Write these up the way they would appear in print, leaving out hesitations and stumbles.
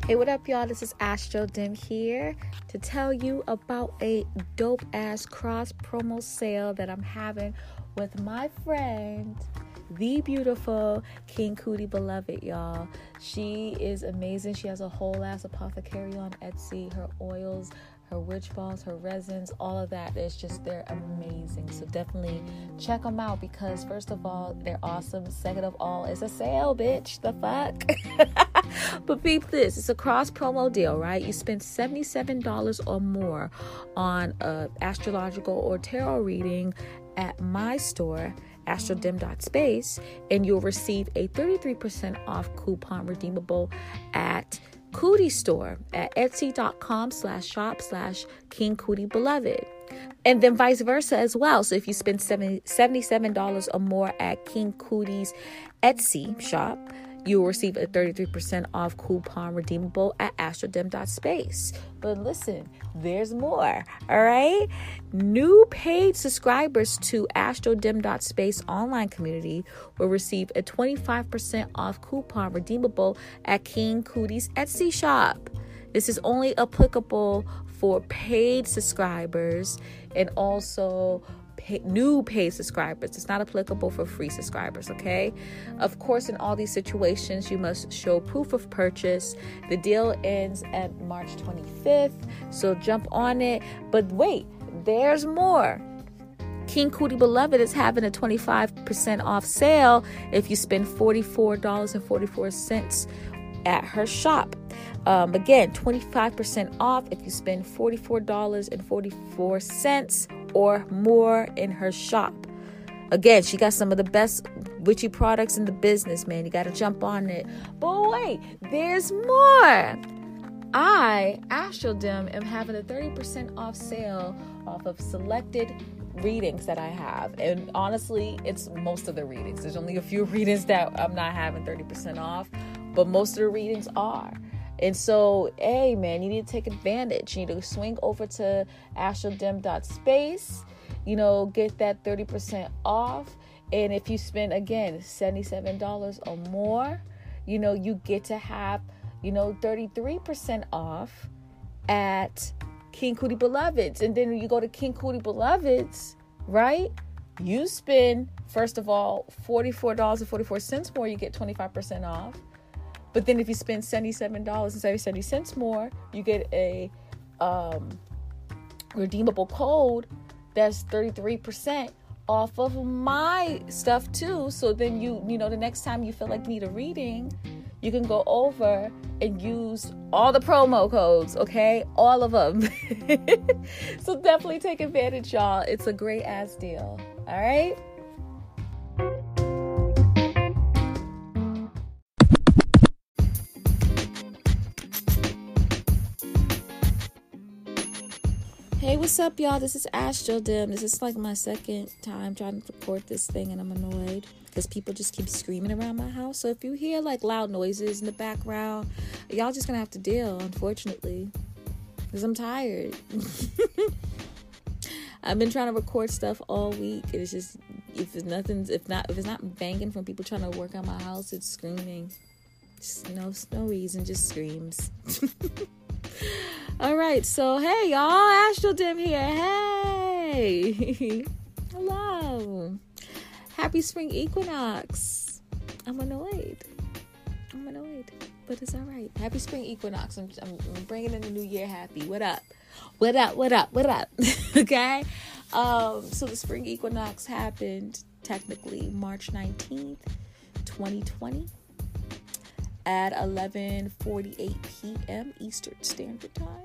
Hey, what up, y'all? This is Astro Dim here to tell you about a dope ass cross promo sale that I'm having with my friend, the beautiful King Cootie Beloved, y'all. She is amazing. She has a whole ass apothecary on Etsy. Her oils, her witch balls, her resins, all of that is just, they're amazing. So definitely check them out because first of all, they're awesome. Second of all, it's a sale, bitch. The fuck? But peep this, it's a cross promo deal, right? You spend $77 or more on a astrological or tarot reading at my store, astrodim.space, and you'll receive a 33% off coupon redeemable at Cootie Store at etsy.com/shop/King Cootie Beloved. And then vice versa as well. So if you spend $77 or more at King Cootie's Etsy shop, you will receive a 33% off coupon redeemable at astrodim.space. But listen, there's more, all right? New paid subscribers to astrodim.space online community will receive a 25% off coupon redeemable at King Cootie's Etsy shop. This is only applicable for paid subscribers and also new paid subscribers. It's not applicable for free subscribers, okay? Of course, in all these situations, you must show proof of purchase. The deal ends at March 25th, so jump on it. But wait, there's more. King Cootie Beloved is having a 25% off sale if you spend $44.44 at her shop. Again, 25% off if you spend $44.44 or more in her shop. Again, she got some of the best witchy products in the business, man. You got to jump on it. But wait, there's more. I, Astrodim, am having a 30% off sale off of selected readings that I have. And honestly, it's most of the readings. There's only a few readings that I'm not having 30% off, but most of the readings are. And so, hey, man, you need to take advantage. You need to swing over to astrodim.space, get that 30% off. And if you spend, again, $77 or more, you get to have, 33% off at King Cootie Beloveds. And then when you go to King Cootie Beloveds, right, you spend, first of all, $44.44 more, you get 25% off. But then if you spend $77.70 more, you get a redeemable code that's 33% off of my stuff too. So then the next time you feel like you need a reading, you can go over and use all the promo codes, okay? All of them. So definitely take advantage, y'all. It's a great ass deal. All right? Hey, what's up, y'all? This is Astro Dim. This is like my second time trying to record this thing, and I'm annoyed because people just keep screaming around my house. So if you hear like loud noises in the background, y'all just gonna have to deal, unfortunately, because I'm tired. I've been trying to record stuff all week. It's just if it's not banging from people trying to work on my house, it's screaming. Just no reason, just screams. All right, so hey, y'all, Astro Dim here. Hey, hello. Happy spring equinox. I'm annoyed, but it's all right. Happy spring equinox. I'm bringing in the new year happy. What up? Okay. So the spring equinox happened technically March 19th, 2020. At 11:48 p.m. Eastern Standard Time,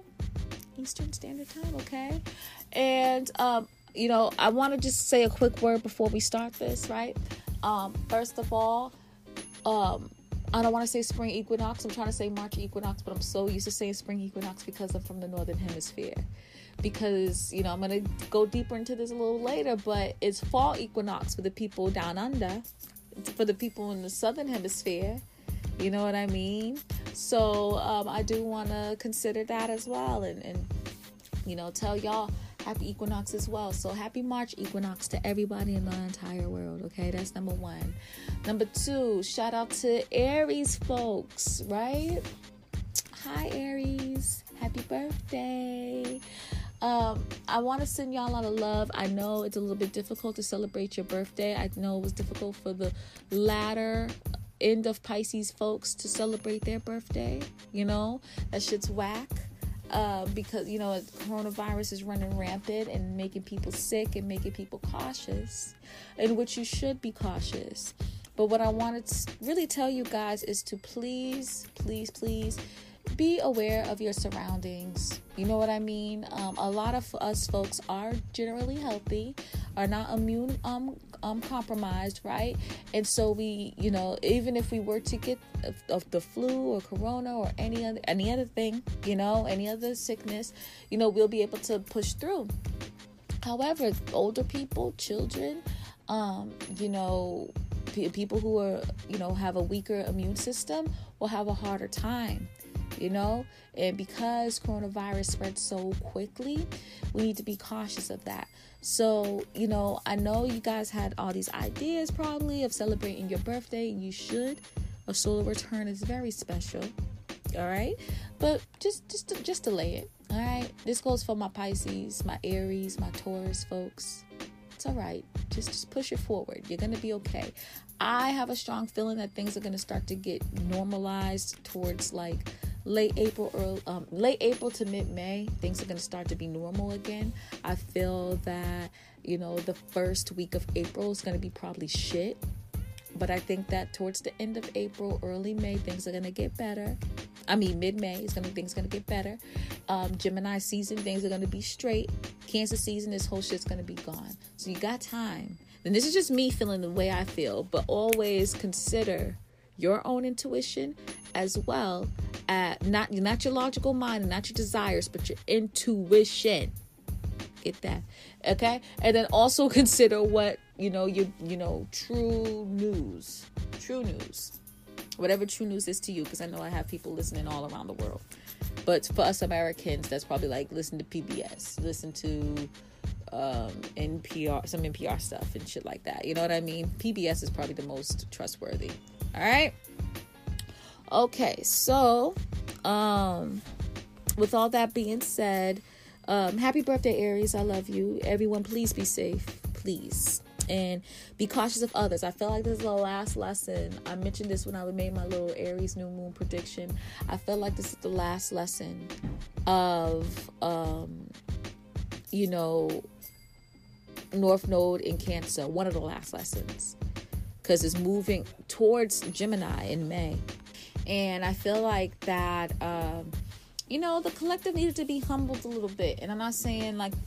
okay? And, I want to just say a quick word before we start this, right? First of all, I don't want to say spring equinox. I'm trying to say March equinox, but I'm so used to saying spring equinox because I'm from the Northern Hemisphere. Because, I'm going to go deeper into this a little later, but it's fall equinox for the people down under, for the people in the Southern Hemisphere. You know what I mean? So I do want to consider that as well and tell y'all happy equinox as well. So happy March equinox to everybody in the entire world, okay? That's number one. Number two, shout out to Aries folks, right? Hi, Aries. Happy birthday. I want to send y'all a lot of love. I know it's a little bit difficult to celebrate your birthday. I know it was difficult for the latter end of Pisces folks to celebrate their birthday. That shit's whack. Because coronavirus is running rampant and making people sick and making people cautious, in which you should be cautious. But what I wanted to really tell you guys is to please be aware of your surroundings. You know what I mean? A lot of us folks are generally healthy, are not immune compromised, right? And so we, even if we were to get of the flu or corona or any other thing, any other sickness, we'll be able to push through. However, older people, children, people who are, have a weaker immune system will have a harder time. And because coronavirus spreads so quickly, we need to be cautious of that. So, I know you guys had all these ideas probably of celebrating your birthday, and you should. A solar return is very special. All right. But just delay it. All right. This goes for my Pisces, my Aries, my Taurus folks. It's all right. Just push it forward. You're going to be okay. I have a strong feeling that things are going to start to get normalized towards like late April to mid-May. Things are going to start to be normal again. I feel that, the first week of April is going to be probably shit. But I think that towards the end of April, early May, things are going to get better. I mean, mid-May, things going to get better. Gemini season, things are going to be straight. Cancer season, this whole shit's going to be gone. So you got time. And this is just me feeling the way I feel. But always consider your own intuition as well as not your logical mind and not your desires, but your intuition. Get that? Okay? And then also consider what, true news. Whatever true news is to you, because I know I have people listening all around the world. But for us Americans, that's probably like listen to PBS, listen to NPR, some NPR stuff and shit like that. You know what I mean? PBS is probably the most trustworthy. All right? Okay, so with all that being said, happy birthday, Aries. I love you. Everyone, please be safe. Please. And be cautious of others. I feel like this is the last lesson. I mentioned this when I made my little Aries new moon prediction. I feel like this is the last lesson of, North Node in Cancer. One of the last lessons. Because it's moving towards Gemini in May. And I feel like that, the collective needed to be humbled a little bit. And I'm not saying like,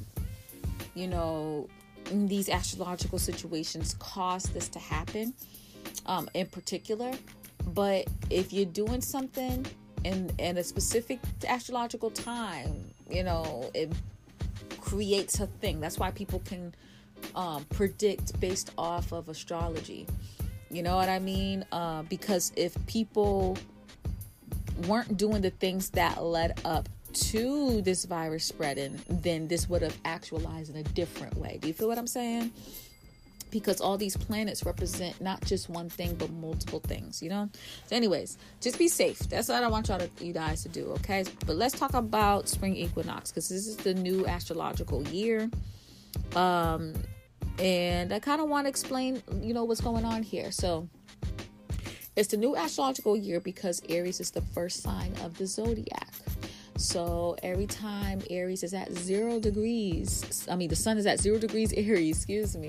these astrological situations cause this to happen in particular. But if you're doing something in a specific astrological time, it creates a thing. That's why people can predict based off of astrology. You know what I mean? Because if people weren't doing the things that led up to this virus spreading, then this would have actualized in a different way. Do you feel what I'm saying? Because all these planets represent not just one thing, but multiple things, So anyways, just be safe. That's what I want you guys to do, okay? But let's talk about spring equinox, because this is the new astrological year. And I kind of want to explain, what's going on here. So it's the new astrological year because Aries is the first sign of the zodiac. So every time Aries is at 0 degrees, the sun is at 0 degrees Aries,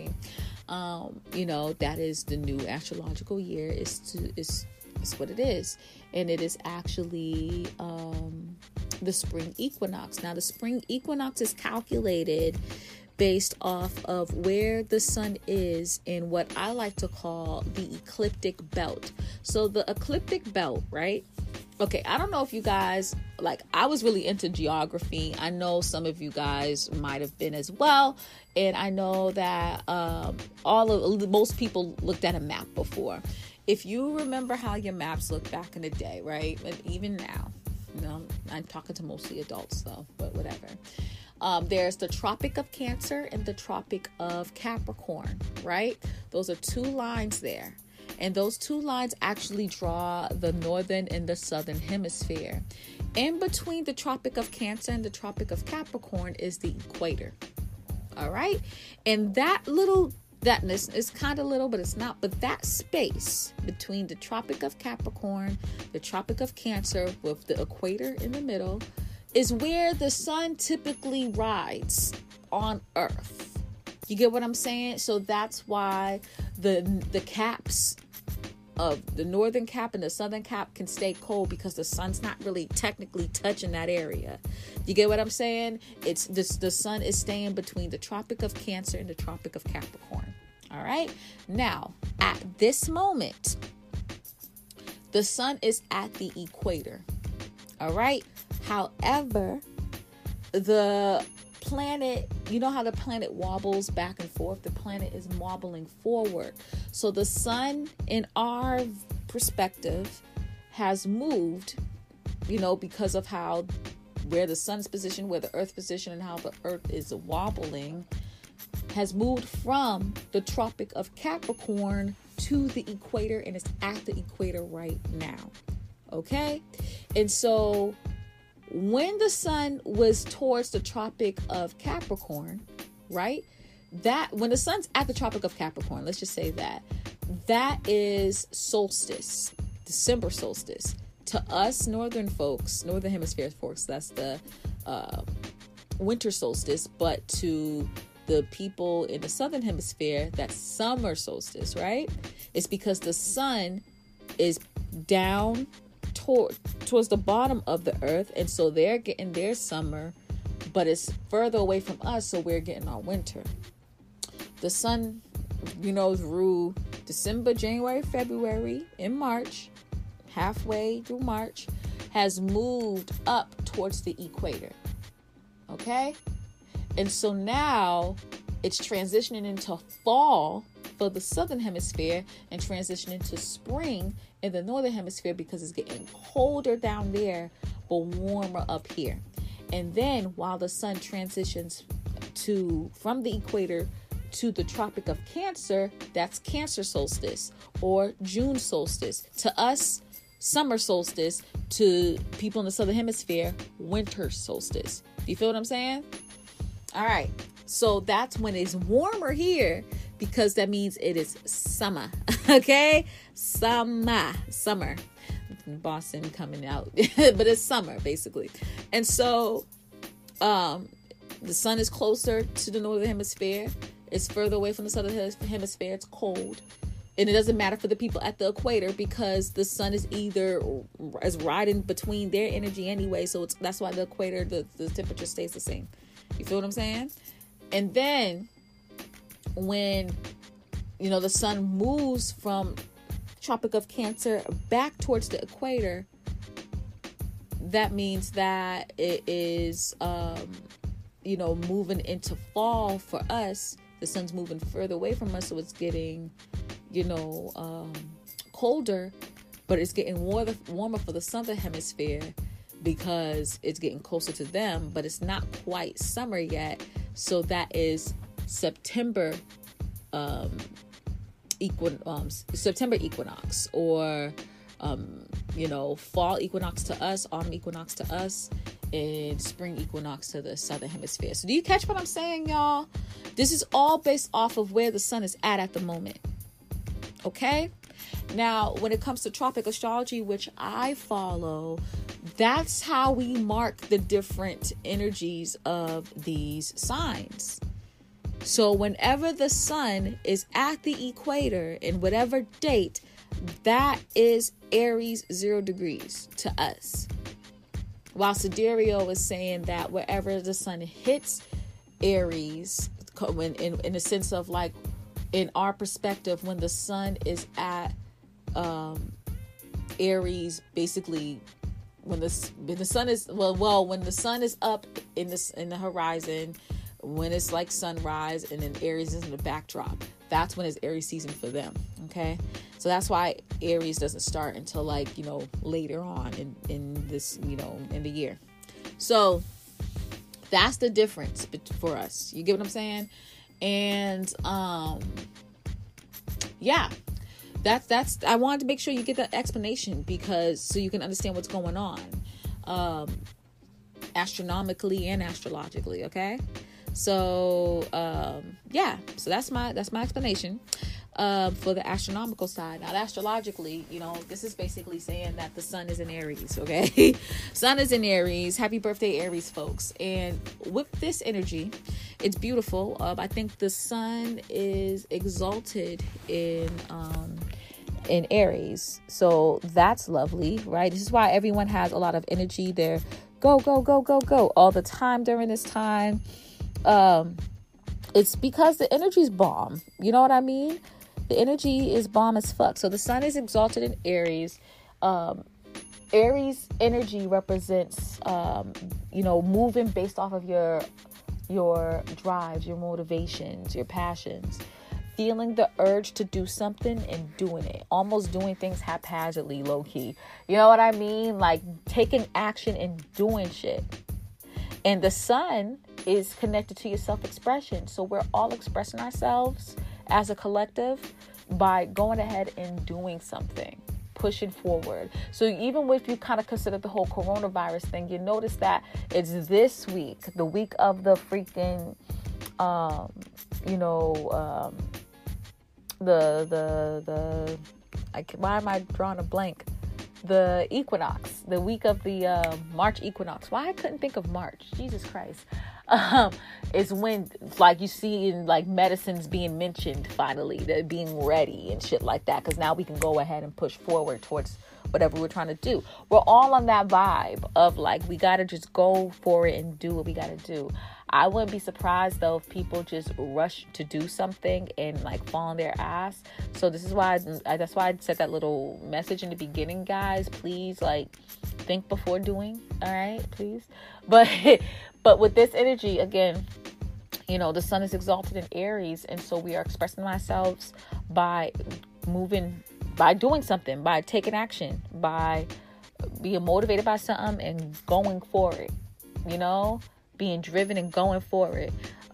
that is the new astrological year. Is what it is. And it is actually the spring equinox. Now, the spring equinox is calculated based off of where the sun is in what I like to call the ecliptic belt. So the ecliptic belt, right? Okay, I don't know if you guys, I was really into geography. I know some of you guys might have been as well. And I know that most people looked at a map before. If you remember how your maps looked back in the day, right? And even now, I'm talking to mostly adults though, but whatever. There's the Tropic of Cancer and the Tropic of Capricorn, right? Those are two lines there. And those two lines actually draw the northern and the southern hemisphere. In between the Tropic of Cancer and the Tropic of Capricorn is the equator. All right. And thatness is kind of little, but it's not. But that space between the Tropic of Capricorn, the Tropic of Cancer with the equator in the middle is where the sun typically rides on Earth. You get what I'm saying? So that's why the caps of the northern cap and the southern cap can stay cold, because the sun's not really technically touching that area. You get what I'm saying? It's this, the sun is staying between the Tropic of Cancer and the Tropic of Capricorn. All right. Now, at this moment, the sun is at the equator. All right. However, the planet, you know how the planet wobbles back and forth? The planet is wobbling forward. So the sun, in our perspective, has moved, because of how, where the sun's position, where the earth's position, and how the earth is wobbling, has moved from the Tropic of Capricorn to the equator, and it's at the equator right now. Okay? And so when the sun was towards the Tropic of Capricorn, right? That when the sun's at the Tropic of Capricorn, let's just say that is solstice, December solstice. To us northern hemisphere folks, that's the winter solstice. But to the people in the southern hemisphere, that's summer solstice, right? It's because the sun is down towards the bottom of the earth, and so they're getting their summer, but it's further away from us, so we're getting our winter. The sun, through December, January, February, in March, halfway through March, has moved up towards the equator. Okay? And so now it's transitioning into fall for the southern hemisphere and transitioning to spring in the northern hemisphere, because it's getting colder down there but warmer up here. And then while the sun transitions from the equator to the Tropic of Cancer, that's Cancer solstice or June solstice. To us, summer solstice. To people in the southern hemisphere, winter solstice. Do you feel what I'm saying? All right. So that's when it's warmer here, because that means it is summer. Okay? Summer. Boston coming out. But it's summer, basically. And so the sun is closer to the northern hemisphere. It's further away from the southern hemisphere. It's cold. And it doesn't matter for the people at the equator, because the sun is riding between their energy anyway. So that's why the equator, the temperature stays the same. You feel what I'm saying? And then when, the sun moves from Tropic of Cancer back towards the equator, that means that it is, moving into fall for us. The sun's moving further away from us, so it's getting, colder, but it's getting warmer for the southern hemisphere, because it's getting closer to them, but it's not quite summer yet. So that is September September equinox, or fall equinox to us, autumn equinox to us, and spring equinox to the southern hemisphere. So do you catch what I'm saying, y'all? This is all based off of where the sun is at the moment. Okay? Now, when it comes to tropic astrology, which I follow, that's how we mark the different energies of these signs. So whenever the sun is at the equator in whatever date, that is Aries 0 degrees to us. While Sidereal is saying that wherever the sun hits Aries, in the sense of like, in our perspective, when the sun is at Aries, basically when the sun is when the sun is up in the horizon, when it's like sunrise, and then Aries is in the backdrop, that's when it's Aries season for them. Okay, so that's why Aries doesn't start until later on in this in the year. So that's the difference for us. You get what I'm saying? And that's I wanted to make sure you get that explanation, because so you can understand what's going on. astronomically and astrologically. Okay. So, so that's my explanation, for the astronomical side. Now, astrologically, this is basically saying that the sun is in Aries. Okay. Sun is in Aries. Happy birthday, Aries folks. And with this energy, it's beautiful. I think the sun is exalted in Aries. So that's lovely, right? This is why everyone has a lot of energy. They're go, go, go, go, go all the time during this time. It's because the energy's bomb. You know what I mean? The energy is bomb as fuck. So the sun is exalted in Aries. Aries energy represents, moving based off of your drives, your motivations, your passions, feeling the urge to do something and doing it, almost doing things haphazardly, low key. You know what I mean? Like taking action and doing shit. And the sun is connected to your self-expression. So we're all expressing ourselves as a collective by going ahead and doing something, pushing forward. So even if you kind of consider the whole coronavirus thing, you notice that it's this week, the week of the freaking, why am I drawing a blank? The equinox, the week of the March equinox. Why I couldn't think of March? Jesus Christ. Is when, like, you see in like medicines being mentioned finally, they're being ready and shit like that, because now we can go ahead and push forward towards whatever we're trying to do. We're all on that vibe of like, we got to just go for it and do what we got to do. I wouldn't be surprised though if people just rush to do something and like fall on their ass. So this is why that's why I said that little message in the beginning, guys. Please, like, think before doing. All right, please. But with this energy, again, the sun is exalted in Aries, and so we are expressing ourselves by moving, by doing something, by taking action, by being motivated by something and going for it. Being driven and going for it.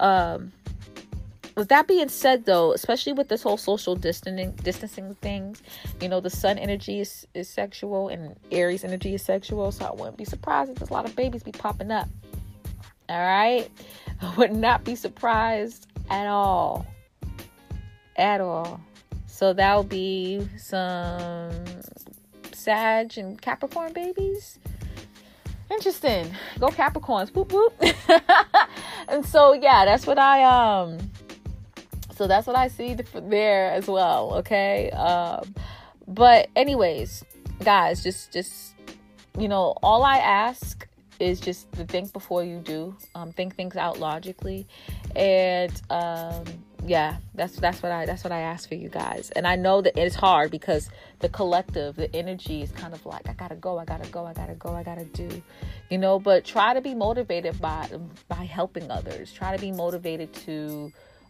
With that being said, though, especially with this whole social distancing things, the sun energy is sexual and Aries energy is sexual. So I wouldn't be surprised if there's a lot of babies be popping up. All right. I would not be surprised at all. At all. So that would be some Sag and Capricorn babies. Interesting. Go Capricorns. Whoop whoop. And so yeah, that's what I see there as well. Okay. But anyways, guys, just all I ask is just to think before you do. Think things out logically, and that's what I ask for you guys. And I know that it's hard because the collective, the energy is kind of like, I gotta do, but try to be motivated by helping others. Try to be motivated to,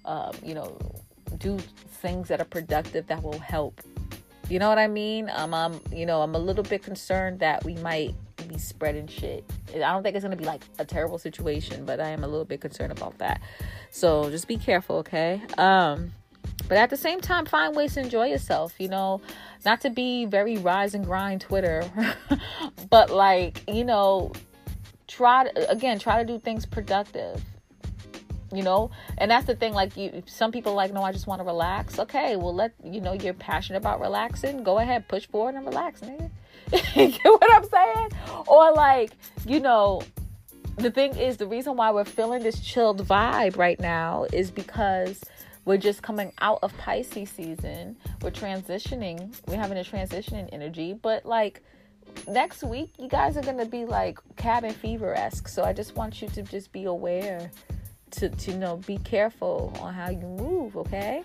do things that are productive that will help. You know what I mean? I'm a little bit concerned that we might be spreading shit. I don't think it's going to be like a terrible situation, but I am a little bit concerned about that. So just be careful, okay? But at the same time, find ways to enjoy yourself, not to be very rise and grind Twitter, but like, try to do things productive. And that's the thing, like, some people like, no, I just want to relax. Okay, well, you're passionate about relaxing, go ahead, push forward and relax, nigga. You get what I'm saying? Or like, the thing is, the reason why we're feeling this chilled vibe right now is because we're just coming out of Pisces season. We're transitioning. We're having a transition in energy, but like next week, you guys are going to be like cabin fever-esque. So I just want you to just be aware to be careful on how you move, okay?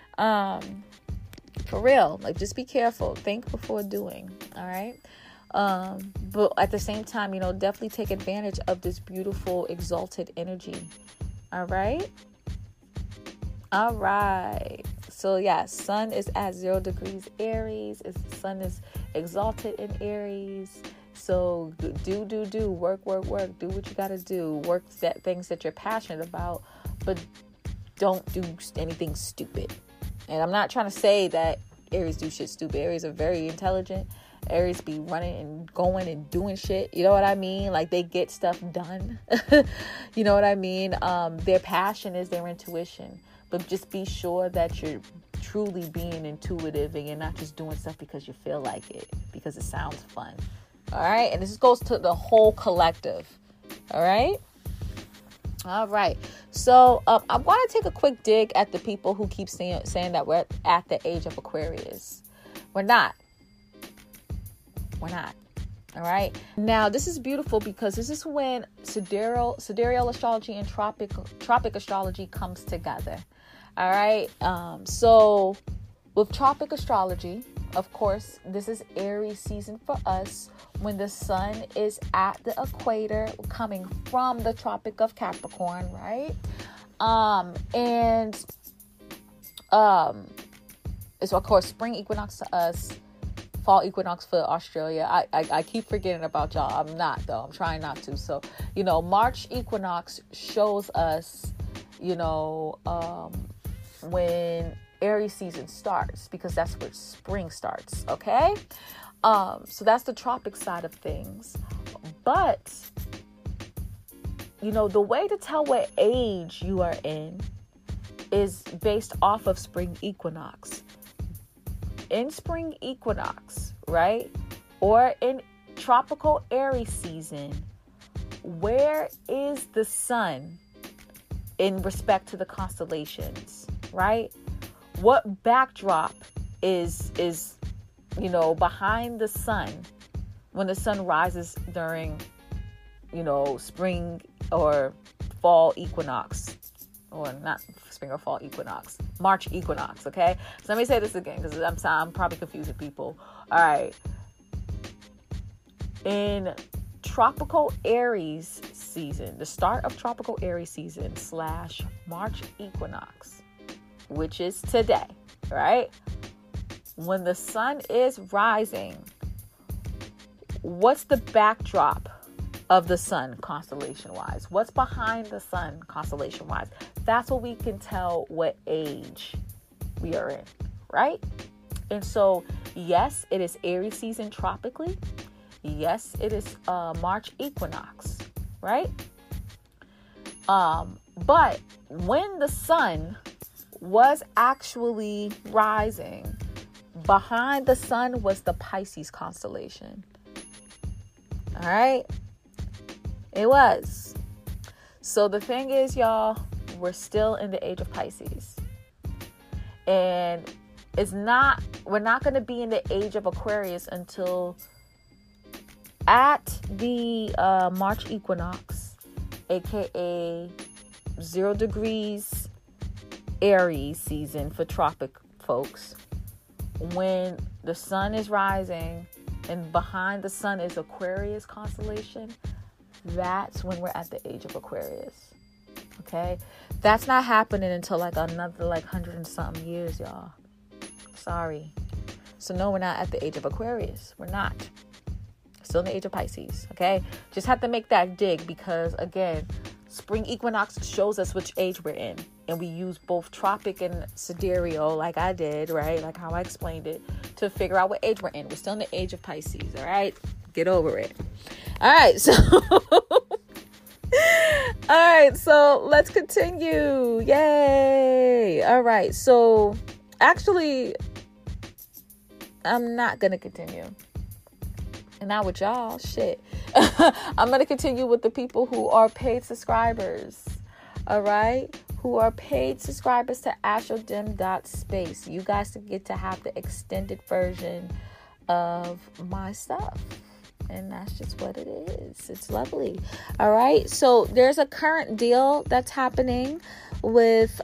For real, like, just be careful. Think before doing, all right? But at the same time, definitely take advantage of this beautiful, exalted energy, all right? All right. So, yeah, sun is at 0 degrees Aries. Sun is exalted in Aries. So do, work, do what you got to do, work things that you're passionate about, but don't do anything stupid. And I'm not trying to say that Aries do shit stupid. Aries are very intelligent. Aries be running and going and doing shit. You know what I mean? Like, they get stuff done. You know what I mean? Their passion is their intuition. But just be sure that you're truly being intuitive and you're not just doing stuff because you feel like it, because it sounds fun. All right? And this goes to the whole collective. All right? All right. So I want to take a quick dig at the people who keep saying that we're at the age of Aquarius. We're not. We're not. All right. Now, this is beautiful because this is when sidereal astrology and tropic astrology comes together. All right. So with tropic astrology, of course, this is Aries season for us, when the sun is at the equator coming from the Tropic of Capricorn, right? It's of course spring equinox to us, fall equinox for Australia. I keep forgetting about y'all. I'm not, though. I'm trying not to. So, March equinox shows us, when Aries season starts, because that's where spring starts. Okay. So that's the tropic side of things. But, the way to tell what age you are in is based off of spring equinox. In spring equinox, right? Or in tropical Aries season, where is the sun in respect to the constellations, right? What backdrop is behind the sun when the sun rises during, spring or fall equinox, or not spring or fall equinox, March equinox. Okay. So let me say this again, because I'm probably confusing people. All right. In tropical Aries season, the start of tropical Aries season / March equinox, which is today, right? When the sun is rising, what's the backdrop of the sun constellation-wise? What's behind the sun constellation-wise? That's what we can tell what age we are in, right? And so, yes, it is Aries season tropically. Yes, it is March equinox, right? But when the sun was actually rising, behind the sun was the Pisces constellation. All right? It was. So the thing is, y'all, we're still in the age of Pisces. And we're not going to be in the age of Aquarius until at the March equinox, aka 0 degrees Aries season for tropic folks. When the sun is rising and behind the sun is Aquarius constellation, that's when we're at the age of Aquarius. Okay? That's not happening until another 100 and something years, y'all. Sorry. So no, we're not at the age of Aquarius. We're not. Still in the age of Pisces. Okay? Just have to make that dig, because again, spring equinox shows us which age we're in. And we use both tropic and sidereal, like I did, right? Like how I explained it, to figure out what age we're in. We're still in the age of Pisces, all right? Get over it. All right, so let's continue. Yay. All right, so actually, I'm not going to continue. And not with y'all, shit. I'm going to continue with the people who are paid subscribers, all right? Who are paid subscribers to astrodim.space. You guys get to have the extended version of my stuff. And that's just what it is. It's lovely. All right. So there's a current deal that's happening with,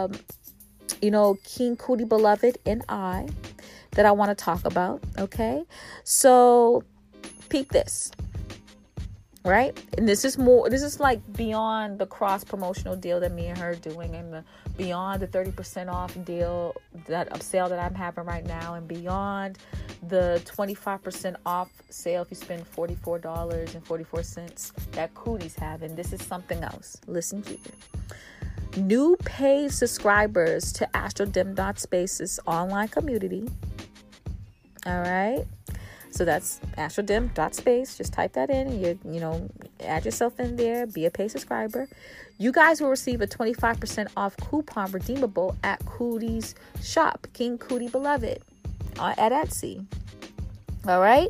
King Cootie Beloved and I that I want to talk about. Okay. So peep this. Right? And this is like beyond the cross promotional deal that me and her are doing, and beyond the 30% off deal, that sale that I'm having right now, and beyond the 25% off sale if you spend $44.44 that Cootie's having. This is something else. Listen here. new paid subscribers to astrodim.space's online community. All right. So that's astrodim.space. Just type that in and add yourself in there. Be a paid subscriber. You guys will receive a 25% off coupon redeemable at Cootie's shop, King Cootie Beloved, at Etsy. All right.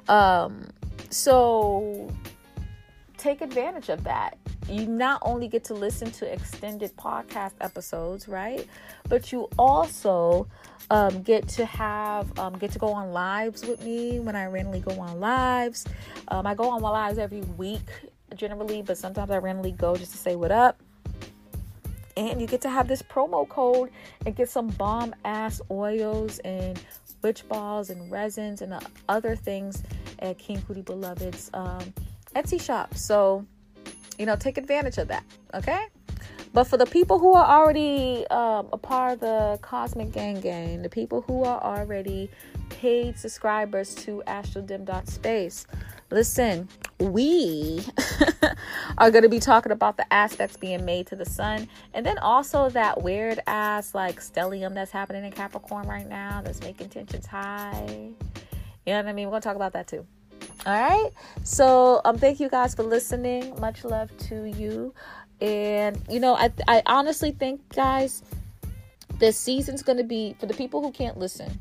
So take advantage of that. You not only get to listen to extended podcast episodes, right? But you also get to go on lives with me when I randomly go on lives. I go on lives every week generally, but sometimes I randomly go just to say what up. And you get to have this promo code and get some bomb ass oils and witch balls and resins and other things at King Cootie Beloved's Etsy shop. So take advantage of that, okay? But for the people who are already a part of the Cosmic Gang, the people who are already paid subscribers to astrodim.space, listen, we are going to be talking about the aspects being made to the sun, and then also that weird ass stellium that's happening in Capricorn right now that's making tensions high. You know what I mean? We're going to talk about that too. All right. So thank you guys for listening. Much love to you. And I honestly think, guys, this season's going to be, for the people who can't listen,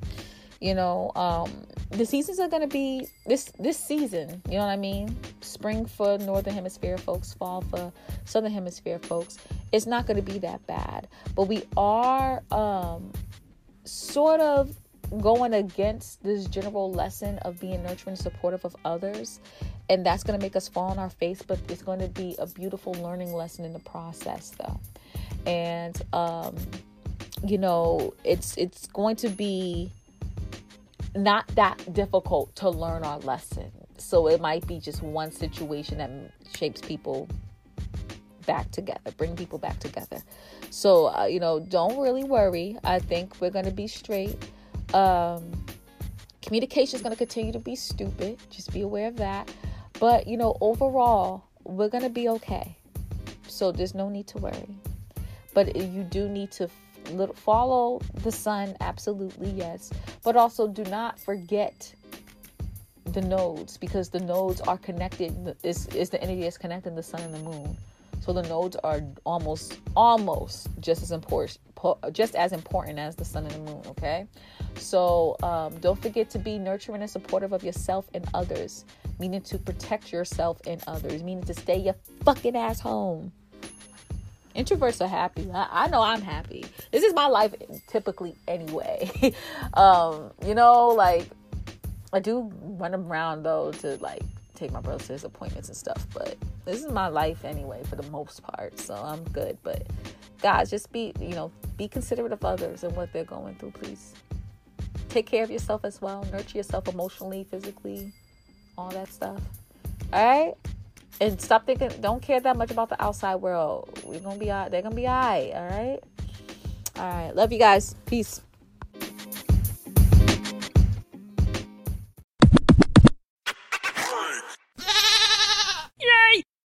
the seasons are going to be this season, you know what I mean? Spring for Northern Hemisphere folks, fall for Southern Hemisphere folks. It's not going to be that bad, but we are sort of going against this general lesson of being nurturing and supportive of others, and that's going to make us fall on our face, but it's going to be a beautiful learning lesson in the process though. And it's going to be not that difficult to learn our lesson. So it might be just one situation that shapes people back together, bring people back together. So don't really worry. I think we're going to be straight. Communication is going to continue to be stupid. Just be aware of that. But, overall, we're going to be okay. So there's no need to worry. But you do need to follow the sun. Absolutely, yes. But also do not forget the nodes, because the nodes are connected. Is the energy that's connecting the sun and the moon. So the nodes are almost just as important as the sun and the moon, okay? So don't forget to be nurturing and supportive of yourself and others, meaning to protect yourself and others, meaning to stay your fucking ass home. Introverts are happy. I know I'm happy. This is my life typically anyway. I do run around though to take my brother to his appointments and stuff, but this is my life anyway for the most part, so I'm good. But guys, just be considerate of others and what they're going through. Please take care of yourself as well. Nurture yourself emotionally, physically, all that stuff. All right, and stop thinking, don't care that much about the outside world. They're gonna be all right. All right, love you guys. Peace.